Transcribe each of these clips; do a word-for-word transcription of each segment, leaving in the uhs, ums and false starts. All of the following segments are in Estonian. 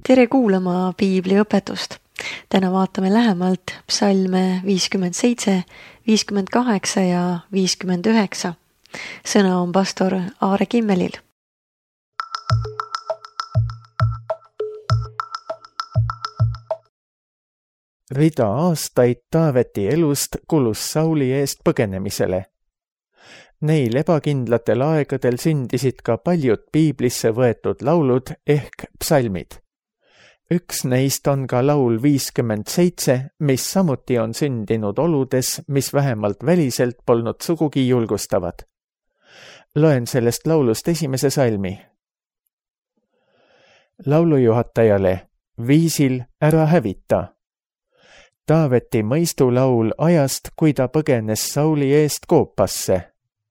tere kuulama piibliõpetust. Täna vaatame lähemalt psalme viiskümmend seitse, viiskümmend kaheksa ja viiskümmend üheksa. Sõna on pastor Aare Kimmelil. Rida aastaid Taaveti elust kulus Sauli eest põgenemisele. Neil ebakindlatel aegadel sündisid ka paljud piiblisse võetud laulud ehk psalmid. Üks neist on ka laul viiskümmend seitse, mis samuti on sündinud oludes, mis vähemalt väliselt polnud sugugi julgustavad. Loen sellest laulust esimese salmi. Laulujuhatajale, viisil ära hävita. Taaveti mõistulaul ajast, kui ta põgenes Sauli eest Koopasse.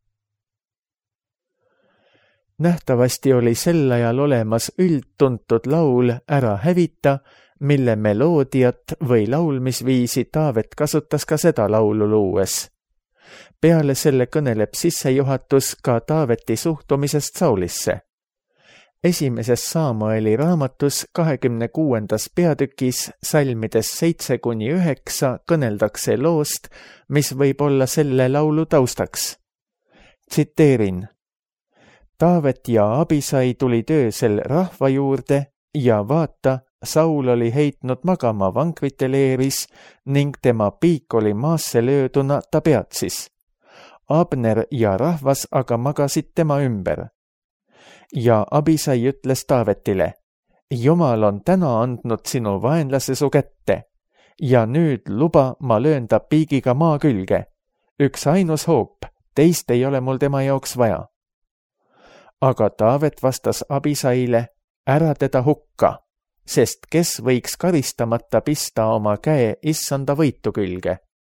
Nähtavasti oli sel ajal olemas üldtuntud laul Ära hävita, mille meloodiat või laulmisviisi Taavet kasutas ka seda laulu luues. Peale selle kõneleb sissejuhatus ka Taaveti suhtumisest Saulisse. Esimeses Saamueli raamatus kahekümne kuuendas peatükis salmides seitse kuni üheksa kõneldakse loost, mis võib olla selle laulu taustaks. Tsiteerin. Taavet ja Abisai tulid öösel rahva juurde ja vaata, Saul oli heitnud magama vankrite leeris ning tema piik oli maasse lööduna ta peatsis. Abner ja rahvas aga magasid tema ümber. Ja Abisai ütles Taavetile, Jumal on täna andnud sinu vaenlase su kätte ja nüüd luba ma löön ta piigiga maa külge. Üks ainus hoop, teist ei ole mul tema jaoks vaja. Aga Taavet vastas Abisaile, ära teda hukka, sest kes võiks karistamata pista oma käe issanda võitu külge.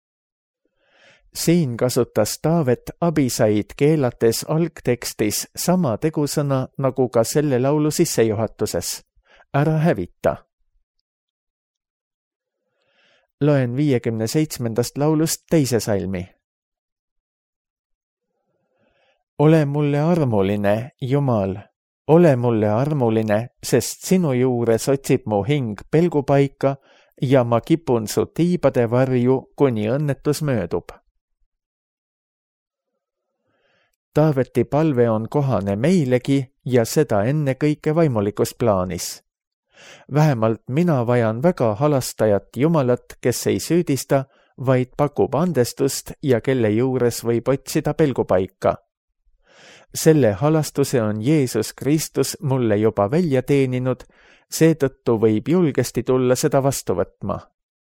Siin kasutas Taavet Abisaid keelates algtekstis sama tegusõna nagu ka selle laulu sissejuhatuses. Ära hävita. Loen viiekümne seitsmendast laulust teise salmi. Ole mulle armuline, Jumal, ole mulle armuline, sest sinu juures otsib mu hing pelgupaika ja ma kipun su tiibade varju, kuni õnnetus möödub. Taaveti palve on kohane meilegi ja seda ennekõike vaimulikus plaanis. Vähemalt mina vajan väga halastajat Jumalat, kes ei süüdista, vaid pakub andestust ja kelle juures võib otsida pelgupaika. Selle halastuse on Jeesus Kristus mulle juba välja teeninud, seetõttu võib julgesti tulla seda vastu võtma.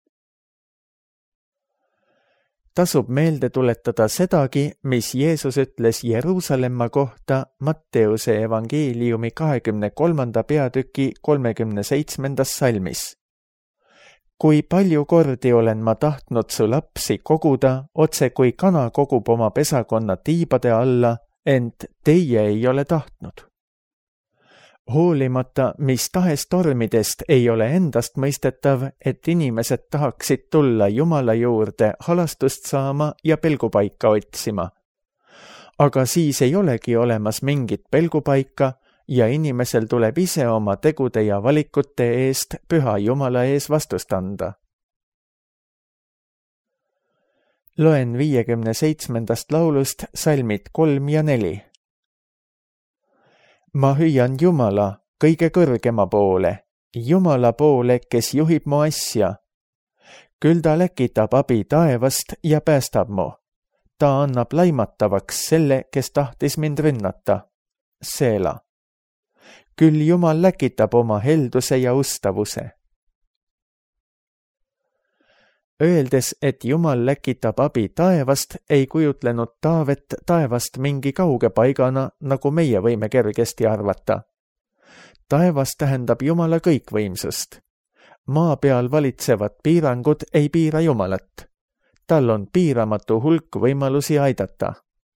Tasub meelde tuletada sedagi, mis Jeesus ütles Jeruusalemma kohta Matteuse evangeeliumi kahekümne kolmanda peatüki kolmekümne seitsmendas salmis. Kui palju kordi olen ma tahtnud su lapsi koguda, otse kui kana kogub oma pesakonna tiibade alla, ent teie ei ole tahtnud. Hoolimata mis tahes tormidest ei ole endast mõistetav, et inimesed tahaksid tulla Jumala juurde halastust saama ja pelgupaika otsima. Aga siis ei olegi olemas mingit pelgupaika ja inimesel tuleb ise oma tegude ja valikute eest püha Jumala ees vastust anda. Loen viiekümne seitsmendast laulust salmid kolm ja neli. Ma hüüan Jumala kõige kõrgema poole, Jumala poole, kes juhib mu asja. Küll ta läkitab abi taevast ja päästab mu. Ta annab laimatavaks selle, kes tahtis mind rünnata. Seela. Küll Jumal läkitab oma helduse ja ustavuse. Öeldes, et Jumal läkitab abi taevast, ei kujutlenud Taavet taevast mingi kauge paigana, nagu meie võime kergesti arvata. Taevas tähendab Jumala kõikvõimsust. Maa peal valitsevad piirangud ei piira Jumalat. Tal on piiramatu hulk võimalusi aidata.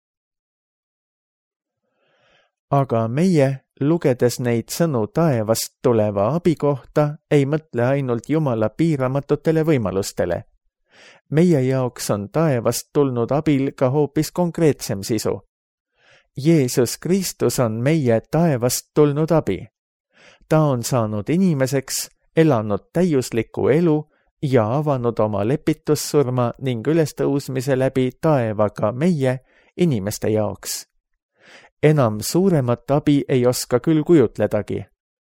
Aga meie, lugedes neid sõnu taevast tuleva abi kohta, ei mõtle ainult Jumala piiramatutele võimalustele. Meie jaoks on taevast tulnud abil ka hoopis konkreetsem sisu. Jeesus Kristus on meie taevast tulnud abi. Ta on saanud inimeseks, elanud täiuslikku elu ja avanud oma lepitussurma ning ülestõusmise läbi taevaga meie, inimeste jaoks. Enam suuremat abi ei oska küll kujutledagi.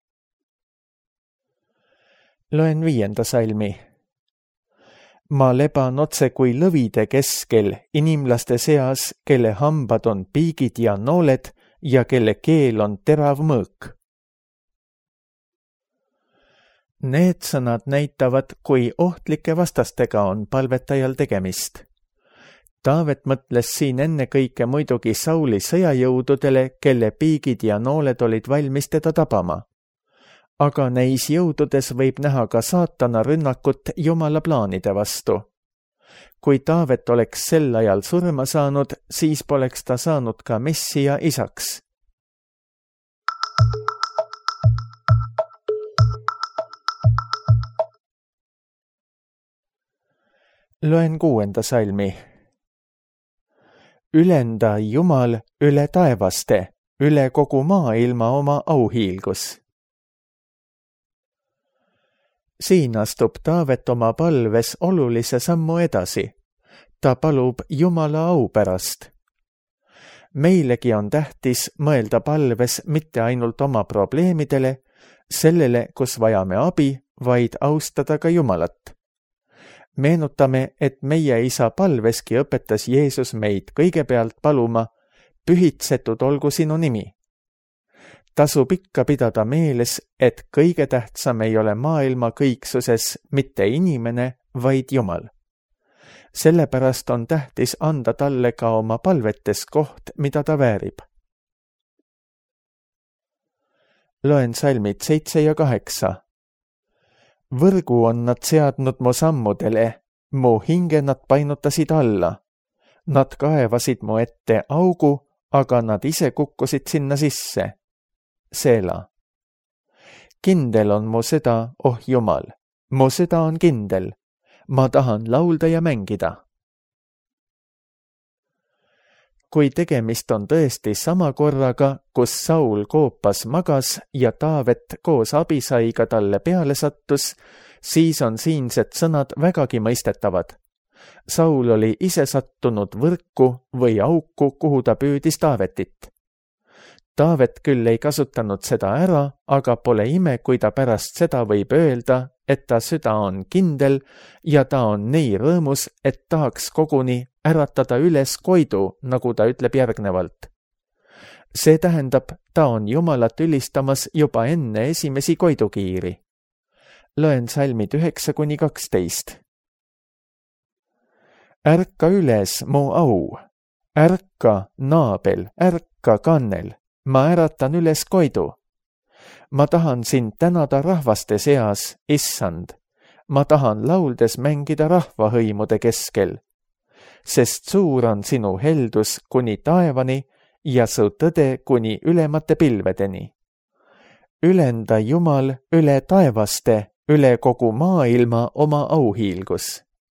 Loen viienda salmi. Ma leban otse kui lõvide keskel inimlaste seas, kelle hambad on piigid ja nooled ja kelle keel on terav mõõk. Need sõnad näitavad, kui ohtlike vastastega on palvetajal tegemist. Taavet mõtles siin ennekõike muidugi Sauli sõjajõududele, kelle piigid ja nooled olid valmis teda tabama. Aga neis jõududes võib näha ka saatana rünnakut Jumala plaanide vastu. Kui Taavet oleks sel ajal surma saanud, siis poleks ta saanud ka Messia isaks. Loen kuuenda salmi. Ülenda Jumal üle taevaste, üle kogu maailma oma auhiilgus. Siin astub Taavet oma palves olulise sammu edasi. Ta palub Jumala au pärast. Meilegi on tähtis mõelda palves mitte ainult oma probleemidele, sellele, kus vajame abi, vaid austada ka Jumalat. Meenutame, et meie isa palveski õpetas Jeesus meid kõigepealt paluma, pühitsetud olgu sinu nimi. Tasub ikka pidada meeles, et kõige tähtsam ei ole maailma kõiksuses mitte inimene, vaid Jumal. Sellepärast on tähtis anda talle ka oma palvetes koht, mida ta väärib. Loen salmid seitse ja kaheksa. Võrgu on nad seadnud mu sammudele, mu hinge nad painutasid alla. Nad kaevasid mu ette augu, aga nad ise kukkusid sinna sisse. Seela. Kindel on mu süda, oh Jumal, mu süda on kindel. Ma tahan laulda ja mängida. Kui tegemist on tõesti sama korraga, kus Saul koopas magas ja Taavet koos Abisaiga talle peale sattus, siis on siinsed sõnad vägagi mõistetavad. Saul oli ise sattunud võrku või auku, kuhu ta püüdis Taavetit. Taavet küll ei kasutanud seda ära, aga pole ime, kui ta pärast seda võib öelda, et ta süda on kindel ja ta on nii rõõmus, et tahaks koguni äratada üles koidu, nagu ta ütleb järgnevalt. See tähendab, ta on Jumalat ülistamas juba enne esimesi koidukiiri. Loen salmid üheksa kuni kaksteist. Ärka üles, mu au, ärka naabel, ärka kannel. Ma äratan üles koidu. Ma tahan sind tänada rahvaste seas, issand. Ma tahan lauldes mängida rahvahõimude keskel. Sest suur on sinu heldus kuni taevani ja su tõde kuni ülemate pilvedeni. Ülenda Jumal üle taevaste, üle kogu maailma oma auhiilgus.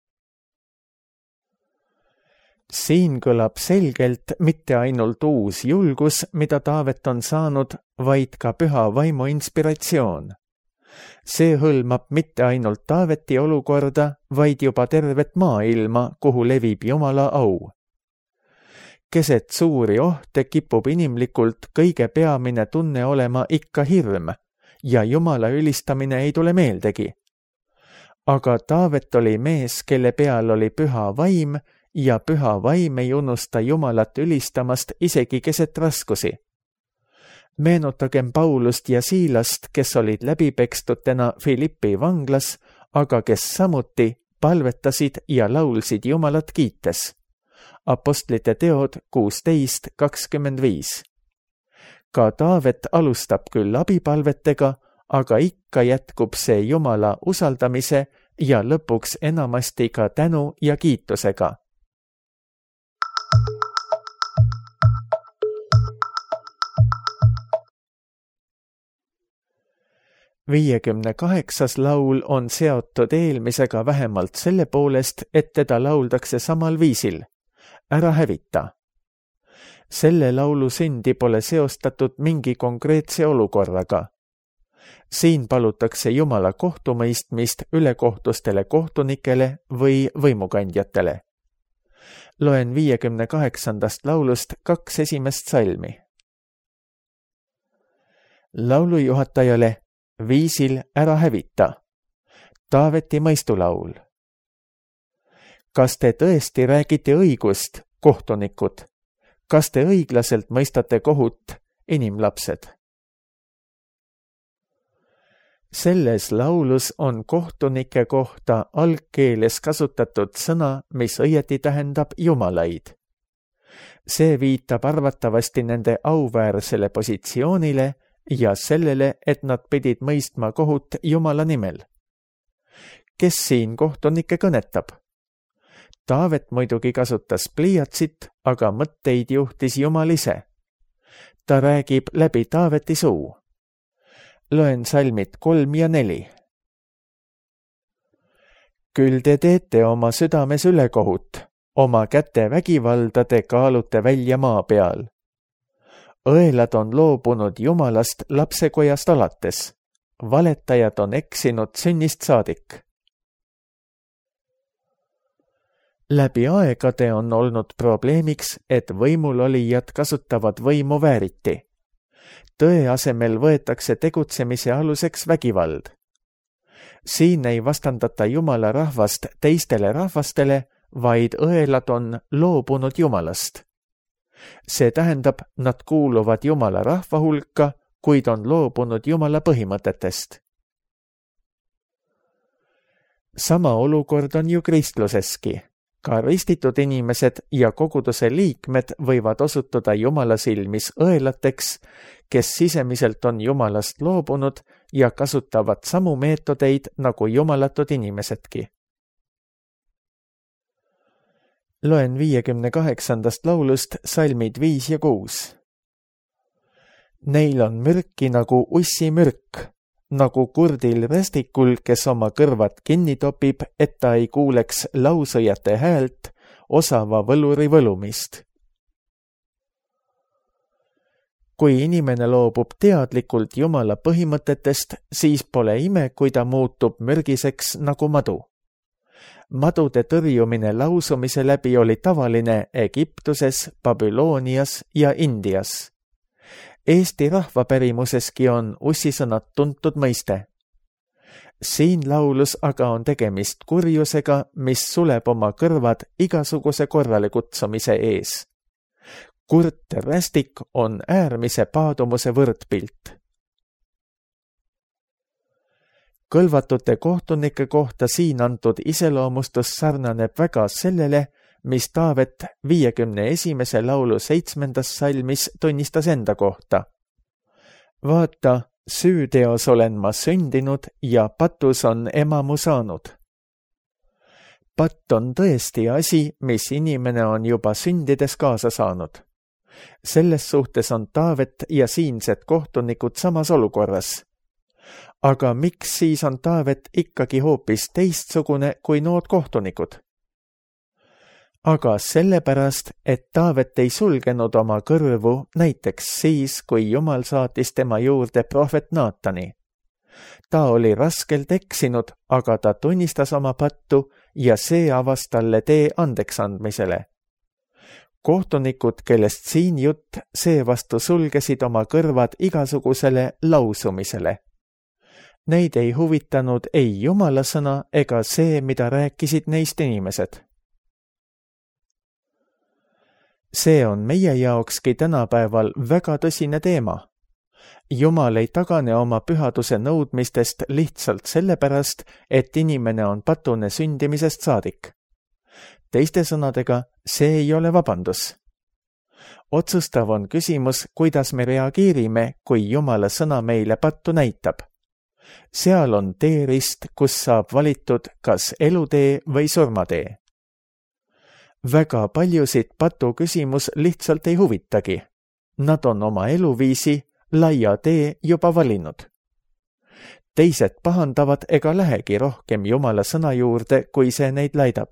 Siin kõlab selgelt mitte ainult uus julgus, mida Taavet on saanud, vaid ka püha vaimu inspiratsioon. See hõlmab mitte ainult Taaveti olukorda, vaid juba tervet maailma, kuhu levib Jumala au. Keset suuri ohte kipub inimlikult kõige peamine tunne olema ikka hirm ja Jumala ülistamine ei tule meeldegi. Aga Taavet oli mees, kelle peal oli püha vaim, ja püha vaim ei unusta Jumalat ülistamast isegi keset raskusi. Meenutagem Paulust ja Siilast, kes olid läbipekstutena Filippi vanglas, aga kes samuti palvetasid ja laulsid Jumalat kiites. Apostlite teod kuusteist kakskümmend viis. Ka Taavet alustab küll abipalvetega, aga ikka jätkub see Jumala usaldamise ja lõpuks enamasti ka tänu ja kiitusega. viiekümne kaheksas laul on seotud eelmisega vähemalt selle poolest, et teda lauldakse samal viisil. Ära hävita. Selle laulu sündi pole seostatud mingi konkreetse olukorraga. siin palutakse Jumala kohtumõistmist ülekohtustele kohtunikele või võimukandjatele. Loen viiekümne kaheksandast laulust kaks esimest salmi. Laulujuhatajale viisil ära hävita. Taaveti mõistulaul. Kas te tõesti räägite õigust, kohtunikud? Kas te õiglaselt mõistate kohut, inimlapsed? Selles laulus on kohtunike kohta algkeeles kasutatud sõna, mis õieti tähendab jumalaid. See viitab arvatavasti nende auväärsele positsioonile ja sellele, et nad pidid mõistma kohut Jumala nimel. Kes siin kohtunikke kõnetab? Taavet muidugi kasutas pliiatsit, aga mõtteid juhtis Jumal ise. Ta räägib läbi Taaveti suu. Loen salmid kolm ja neli. Küll te teete oma südames ülekohut, oma käte vägivalda te kaalute välja maa peal. Õelad on loobunud Jumalast lapsekojast alates, valetajad on eksinud sünnist saadik. Läbi aegade on olnud probleemiks, et võimulolijad kasutavad võimu vääriti. Tõe asemel võetakse tegutsemise aluseks vägivald. Siin ei vastandata Jumala rahvast teistele rahvastele, vaid õelad on loobunud Jumalast. See tähendab, nad kuuluvad Jumala rahva hulka, kuid on loobunud Jumala põhimõtetest. Sama olukord on ju kristluseski. Ka ristitud inimesed ja koguduse liikmed võivad osutuda Jumala silmis õelateks, kes sisemiselt on Jumalast loobunud ja kasutavad samu meetodeid nagu jumalatud inimesedki. Loen viiekümne kaheksandast laulust salmid viis ja kuus. Neil on mürki nagu ussi mürk, nagu kurdil rästikul, kes oma kõrvad kinni topib, et ta ei kuuleks lausõjate häält, osava võluri võlumist. Kui inimene loobub teadlikult Jumala põhimõtetest, siis pole ime, kui ta muutub mürgiseks nagu madu. Madude tõrjumine lausumise läbi oli tavaline Egiptuses, Babylonias ja Indias. Eesti rahvapärimuseski on ussisõnad tuntud mõiste. Siin laulus aga on tegemist kurjusega, mis suleb oma kõrvad igasuguse korrale kutsumise ees. Kurt rästik on äärmise paadumuse võrdpilt. Kõlvatute kohtunike kohta siin antud iseloomustus sarnaneb väga sellele, mis Taavet viiekümne esimese laulu seitsmendas salmis tunnistas enda kohta. Vaata, süüteos olen ma sündinud ja patus on ema mu saanud. Patt on tõesti asi, mis inimene on juba sündides kaasa saanud. Selles suhtes on Taavet ja siinsed kohtunikud samas olukorras. Aga miks siis on Taavet ikkagi hoopis teistsugune kui nood kohtunikud? Aga sellepärast, et Taavet ei sulgenud oma kõrvu näiteks siis, kui Jumal saatis tema juurde prohvet Naatani. Ta oli raskelt eksinud, aga ta tunnistas oma pattu ja see avas talle tee andeks andmisele. Kohtunikud, kellest siin jutt, seevastu sulgesid oma kõrvad igasugusele lausumisele. Neid ei huvitanud ei Jumala sõna ega see, mida rääkisid neist inimesed. See on meie jaokski tänapäeval väga tõsine teema. Jumal ei tagane oma pühaduse nõudmistest lihtsalt sellepärast, et inimene on patune sündimisest saadik. Teiste sõnadega, see ei ole vabandus. Otsustav on küsimus, kuidas me reageerime, kui Jumala sõna meile pattu näitab. Seal on teerist, kus saab valitud kas elutee või surmatee. Väga paljusid patu küsimus lihtsalt ei huvitagi. Nad on oma eluviisi, laia tee juba valinud. Teised pahandavad ega lähegi rohkem Jumala sõna juurde, kui see neid laidab.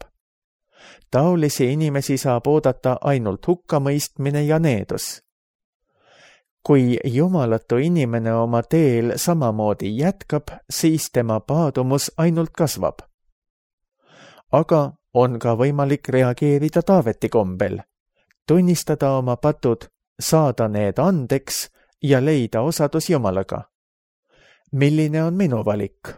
Taolisi inimesi saab oodata ainult hukkamõistmine ja needus. kui jumalatu inimene oma teel samamoodi jätkab, siis tema paadumus ainult kasvab. Aga on ka võimalik reageerida Taaveti kombel, tunnistada oma patud, saada need andeks ja leida osadus Jumalaga. Milline on minu valik?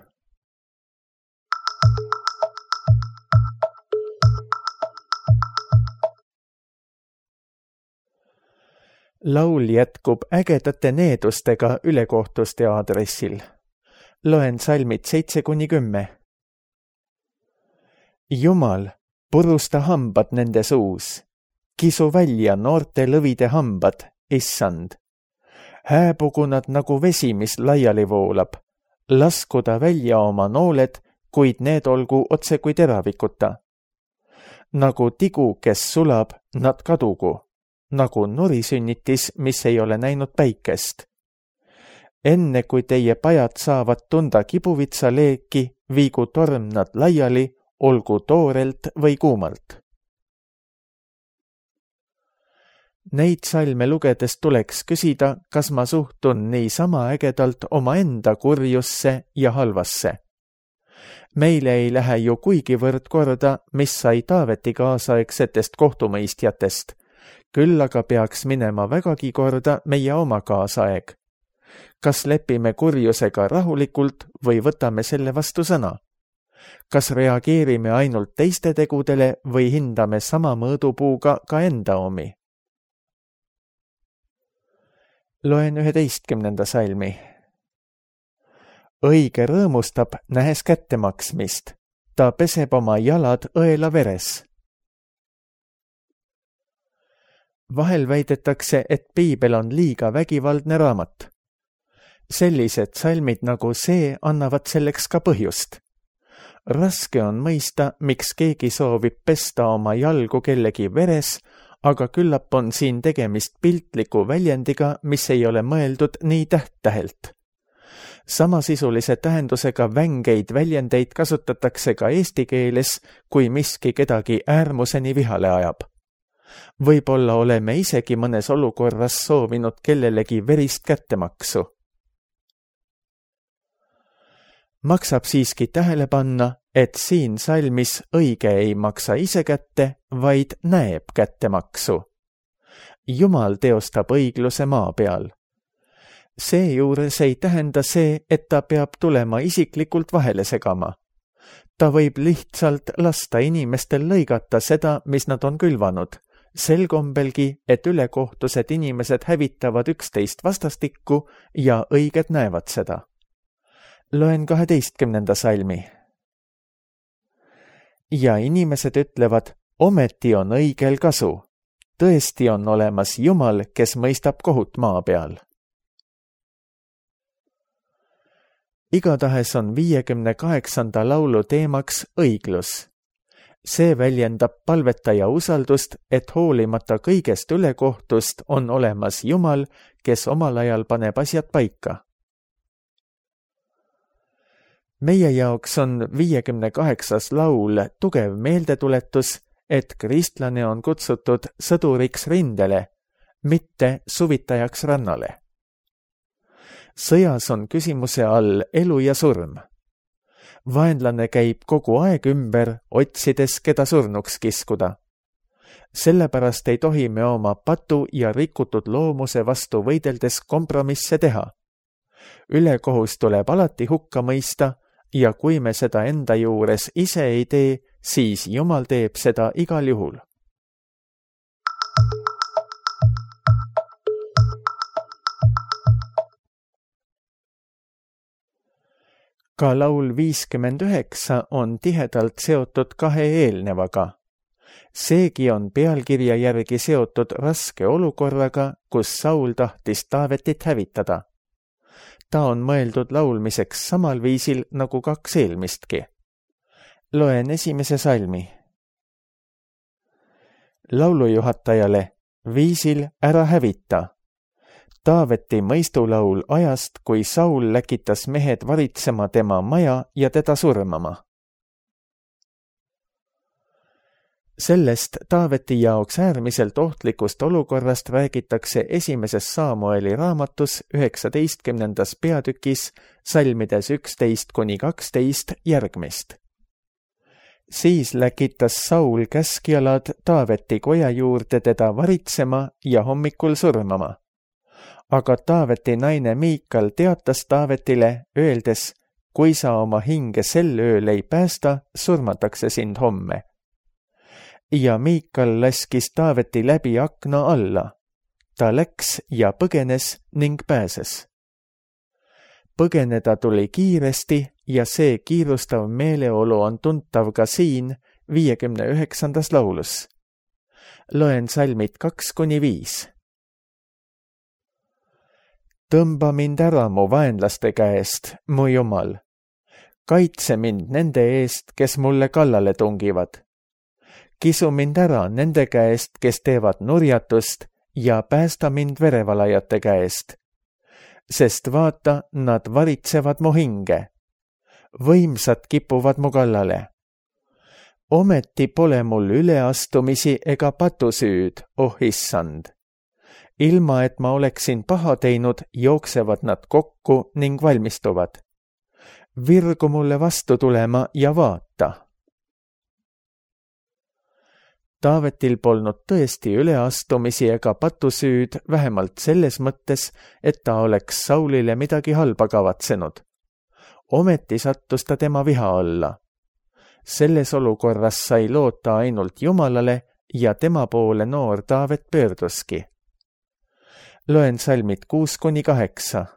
Laul jätkub ägedate needustega ülekohtuste aadressil. Loen salmid seitse kuni kümme. Jumal, purusta hambad nende suus. Kisu välja noorte lõvide hambad, issand. Hääbugu nad nagu vesi, mis laiali voolab. Laskuda välja oma nooled, kuid need olgu otse kui teravikuta. Nagu tigu, kes sulab, nad kadugu. Nagu nurisünnitis, mis ei ole näinud päikest. Enne kui teie pajad saavad tunda kibuvitsa leeki, viigu torm nad laiali, olgu toorelt või kuumalt. Neid salme lugedes tuleks küsida, kas ma suhtun nii sama ägedalt omaenda kurjusse ja halvasse. Meile ei lähe ju kuigivõrd korda, mis sai Taaveti kaasaegsetest kohtumõistjatest, küll aga peaks minema vägagi korda meie oma kaasaeg. Kas lepime kurjusega rahulikult või võtame selle vastu sõna? Kas reageerime ainult teiste tegudele või hindame sama mõõdupuuga ka enda omi? Loen üheteistkümnenda salmi. Õige rõõmustab, nähes kättemaksmist. Ta peseb oma jalad õela veres. Vahel väidetakse, et piibel on liiga vägivaldne raamat. Sellised salmid nagu see annavad selleks ka põhjust. Raske on mõista, miks keegi soovib pesta oma jalgu kellegi veres, aga küllap on siin tegemist piltliku väljendiga, mis ei ole mõeldud nii täht-tähelt. Samasisulise tähendusega vängeid väljendeid kasutatakse ka eesti keeles, kui miski kedagi äärmuseni vihale ajab. Võib-olla oleme isegi mõnes olukorras soovinud kellelegi verist kättemaksu. Maksab siiski tähele panna, et siin salmis õige ei maksa ise kätte, vaid näeb kättemaksu. Jumal teostab õigluse maa peal. Seejuures ei tähenda see, et ta peab tulema isiklikult vahele segama. Ta võib lihtsalt lasta inimestel lõigata seda, mis nad on külvanud. Sel kombelgi, et ülekohtused inimesed hävitavad üksteist vastastikku ja õiged näevad seda. Loen kaheteistkümnenda salmi. Ja inimesed ütlevad, ometi on õigel kasu. Tõesti on olemas Jumal, kes mõistab kohut maa peal. Igatahes on viiekümne kaheksanda laulu teemaks õiglus. See väljendab palvetaja usaldust, et hoolimata kõigest ülekohtust on olemas Jumal, kes omal ajal paneb asjad paika. Meie jaoks on viiekümne kaheksas laul tugev meeldetuletus, et kristlane on kutsutud sõduriks rindele, mitte suvitajaks rannale. Sõjas on küsimuse all elu ja surm. Vaenlane käib kogu aeg ümber, otsides, keda surnuks kiskuda. Sellepärast ei tohi me oma patu ja rikutud loomuse vastu võideldes kompromisse teha. Ülekohus tuleb alati hukka mõista ja kui me seda enda juures ise ei tee, siis Jumal teeb seda igal juhul. Ka laul viiskümmend üheksa on tihedalt seotud kahe eelnevaga. Seegi on pealkirja järgi seotud raske olukorraga, kus Saul tahtis Taavetit hävitada. Ta on mõeldud laulmiseks samal viisil nagu kaks eelmistki. Loen esimese salmi. Laulujuhatajale, viisil ära hävita. Taaveti mõistulaul ajast, kui Saul läkitas mehed varitsema tema maja ja teda surmama. Sellest Taaveti jaoks äärmiselt ohtlikust olukorrast räägitakse esimeses Saamueli raamatus üheksateistkümnendas peatükis salmides üksteist kuni kaksteist järgmist. Siis läkitas Saul käskjalad Taaveti koja juurde teda varitsema ja hommikul surmama. Aga Taaveti naine Miikal teatas Taavetile, öeldes, kui sa oma hinge sel ööl ei päästa, surmatakse sind homme. Ja Miikal laskis Taaveti läbi akna alla. Ta läks ja põgenes ning pääses. Põgeneda tuli kiiresti ja see kiirustav meeleolu on tuntav ka siin viiekümne üheksandas laulus. Loen salmid kaks kuni viis. Tõmba mind ära mu vaenlaste käest, mu Jumal. Kaitse mind nende eest, kes mulle kallale tungivad. Kisu mind ära nende käest, kes teevad nurjatust ja päästa mind verevalajate käest. Sest vaata, nad varitsevad mu hinge. Võimsad kipuvad mu kallale. Ometi pole mul üleastumisi ega patusüüd, oh issand. Ilma, et ma oleksin paha teinud, jooksevad nad kokku ning valmistuvad. Virgu mulle vastu tulema ja vaata. Taavetil polnud tõesti üleastumisi ega patusüüd, vähemalt selles mõttes, et ta oleks Saulile midagi halba kavatsenud. Ometi sattus ta tema viha alla. Selles olukorras sai loota ainult Jumalale ja tema poole noor Taavet pöörduski. Loen salmid kuus kuni kaheksa.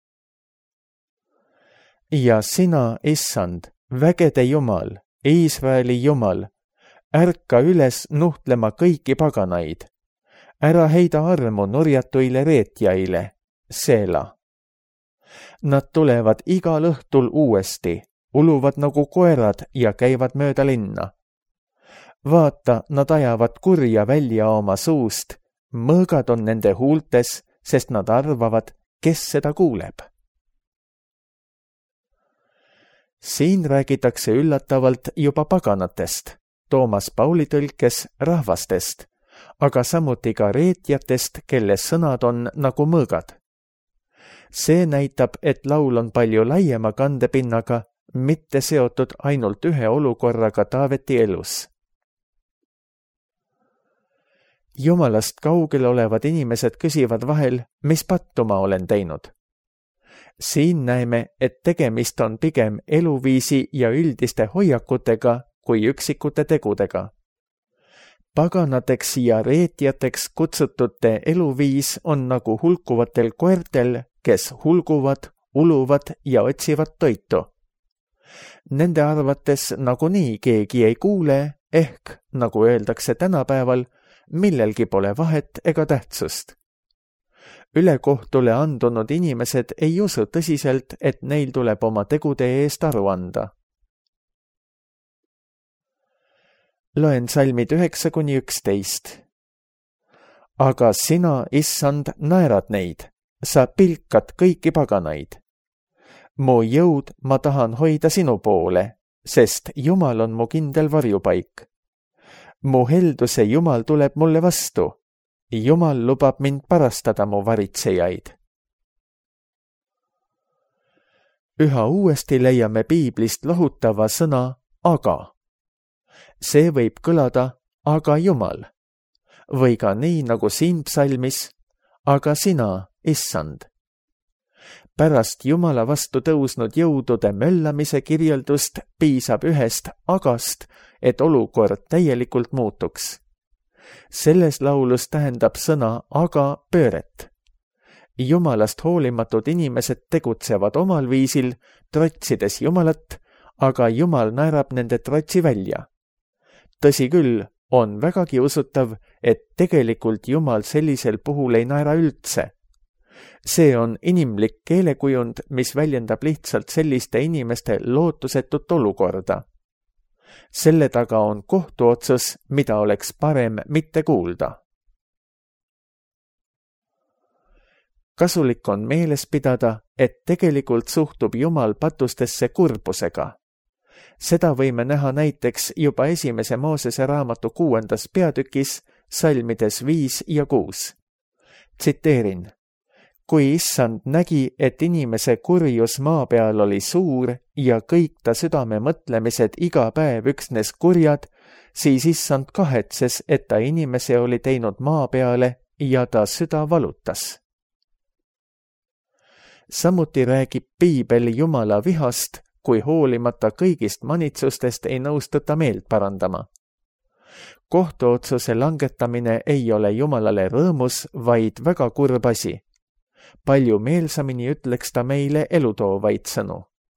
Ja sina, issand, vägede Jumal, Iisraeli Jumal, ärka üles nuhtlema kõiki paganaid. Ära heida armu nurjatuile reetjaile, Seela. Nad tulevad igal õhtul uuesti, uluvad nagu koerad ja käivad mööda linna. Vaata, nad ajavad kurja välja oma suust, mõõgad on nende huultes, sest nad arvavad, kes seda kuuleb. Siin räägitakse üllatavalt juba paganatest, Toomas Pauli tõlkes rahvastest, aga samuti ka reetjatest, kelle sõnad on nagu mõõgad. See näitab, et laul on palju laiema kandepinnaga, mitte seotud ainult ühe olukorraga Taaveti elus. Jumalast kaugel olevad inimesed küsivad vahel, mis pattu ma olen teinud. Siin näeme, et tegemist on pigem eluviisi ja üldiste hoiakutega kui üksikute tegudega. Paganateks ja reetjateks kutsutute eluviis on nagu hulkuvatel koertel, kes hulguvad, uluvad ja otsivad toitu. Nende arvates nagunii keegi ei kuule, ehk, nagu öeldakse tänapäeval, millelgi pole vahet ega tähtsust. Ülekohtule andunud inimesed ei usu tõsiselt, et neil tuleb oma tegude eest aru anda. Loen salmid üheksa kuni üksteist. Aga sina, issand, naerad neid, sa pilkad kõiki paganaid. Mu jõud ma tahan hoida sinu poole, sest Jumal on mu kindel varjupaik. Mu helduse Jumal tuleb mulle vastu. Jumal lubab mind parastada mu varitsejaid. Üha uuesti leiame Piiblist lohutava sõna aga. See võib kõlada aga Jumal. Või ka nii nagu siin psalmis, aga sina, issand. Pärast Jumala vastu tõusnud jõudude möllamise kirjeldust piisab ühest agast, et olukord täielikult muutuks. Selles laulus tähendab sõna aga pööret. Jumalast hoolimatud inimesed tegutsevad omal viisil, trotsides Jumalat, aga Jumal naerab nende trotsi välja. Tõsi küll, on vägagi usutav, et tegelikult Jumal sellisel puhul ei naera üldse. See on inimlik keelekujund, mis väljendab lihtsalt selliste inimeste lootusetut olukorda. Selle taga on kohtuotsus, mida oleks parem mitte kuulda. Kasulik on meeles pidada, et tegelikult suhtub Jumal patustesse kurbusega. Seda võime näha näiteks juba esimese Moosese raamatu kuuendas peatükis, salmides viis ja kuus. Tsiteerin. Kui issand nägi, et inimese kurjus maa peal oli suur ja kõik ta südame mõtlemised iga päev üksnes kurjad, siis issand kahetses, et ta inimese oli teinud maa peale ja ta süda valutas. Samuti räägib piibel Jumala vihast, kui hoolimata kõigist manitsustest ei nõustuta meelt parandama. Kohtuotsuse langetamine ei ole Jumalale rõõmus, vaid väga kurb asi. Palju meelsamini ütleks ta meile elutoovaid sõnu.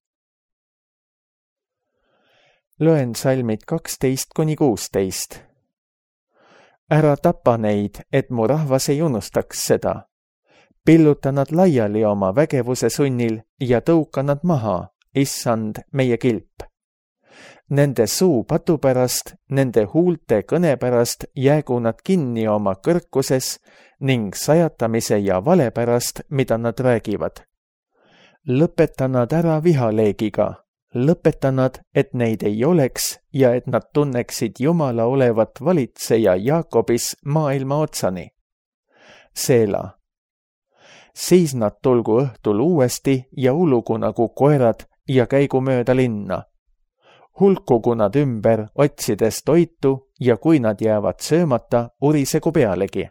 Loen salmid kaksteist kuni kuusteist. Ära tapa neid, et mu rahvas ei unustaks seda. Pilluta nad laiali oma vägevuse sunnil ja tõuka nad maha, issand, meie kilp. Nende suu patu pärast, nende huulte kõne pärast jäägu nad kinni oma kõrkuses ning sajatamise ja vale pärast, mida nad räägivad. Lõpeta nad ära vihaleegiga, lõpeta nad, et neid ei oleks ja et nad tunneksid Jumala olevat valitseja Jaakobis maailma otsani. Seela. Siis nad tulgu õhtul uuesti ja ulugu nagu koerad ja käigu mööda linna. Hulkugu nad ümber, otsides toitu ja kui nad jäävad söömata, urisegu pealegi.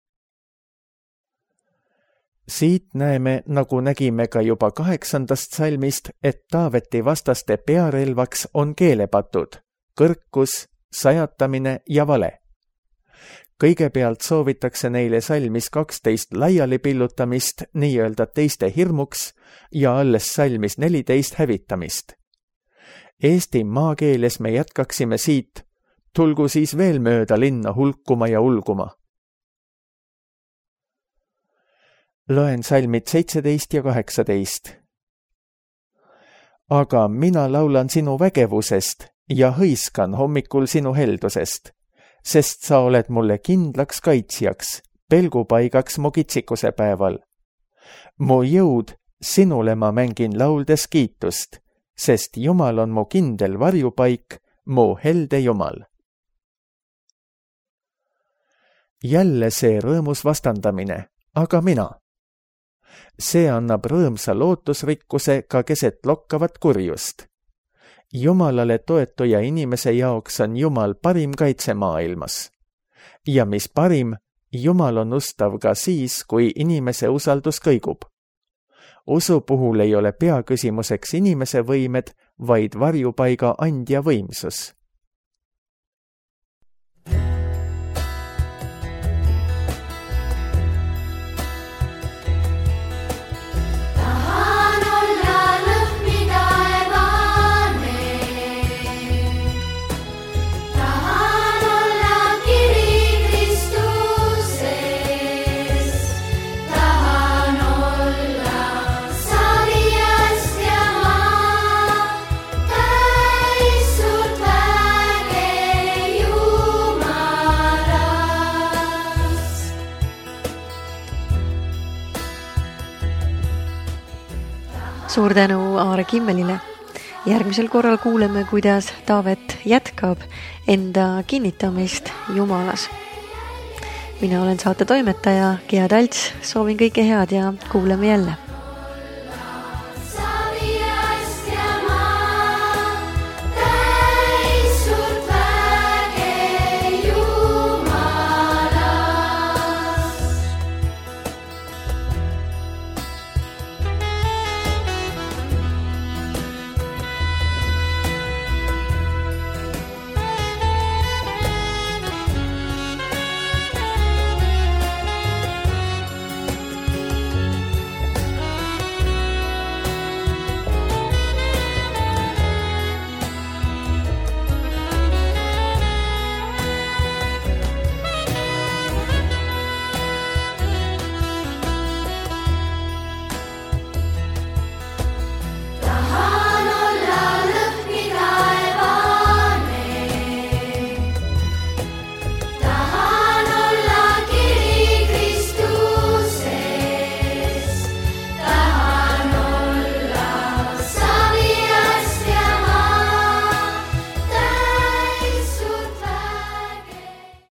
Siit näeme, nagu nägime ka juba kaheksandast salmist, et Taaveti vastaste pearelvaks on keelepatud, kõrkus, sajatamine ja vale. Kõigepealt soovitakse neile salmis kaksteist laiali pillutamist, nii-öelda teiste hirmuks, ja alles salmis neliteist hävitamist. Eesti maakeeles me jätkaksime siit, tulgu siis veel mööda linna hulkuma ja ulguma. Loen salmid seitseteist ja kaheksateist. Aga mina laulan sinu vägevusest ja hõiskan hommikul sinu heldusest, sest sa oled mulle kindlaks kaitsjaks, pelgupaigaks mu kitsikuse päeval. Mu jõud, sinule ma mängin lauldes kiitust, sest Jumal on mu kindel varjupaik, mu helde Jumal. Jälle see rõõmus vastandamine, aga mina. See annab rõõmsa lootusrikkuse ka keset lokkavat kurjust. Jumalale toetuja inimese jaoks on Jumal parim kaitse maailmas. Ja mis parim, Jumal on ustav ka siis, kui inimese usaldus kõigub. Usu puhul ei ole peaküsimuseks inimese võimed, vaid varjupaiga andja võimsus. Suur tänu Aare Kimmelile. Järgmisel korral kuuleme, kuidas Taavet jätkab enda kinnitamist Jumalas. Mina olen saate toimetaja Gea Talts, soovin kõike head ja kuuleme jälle.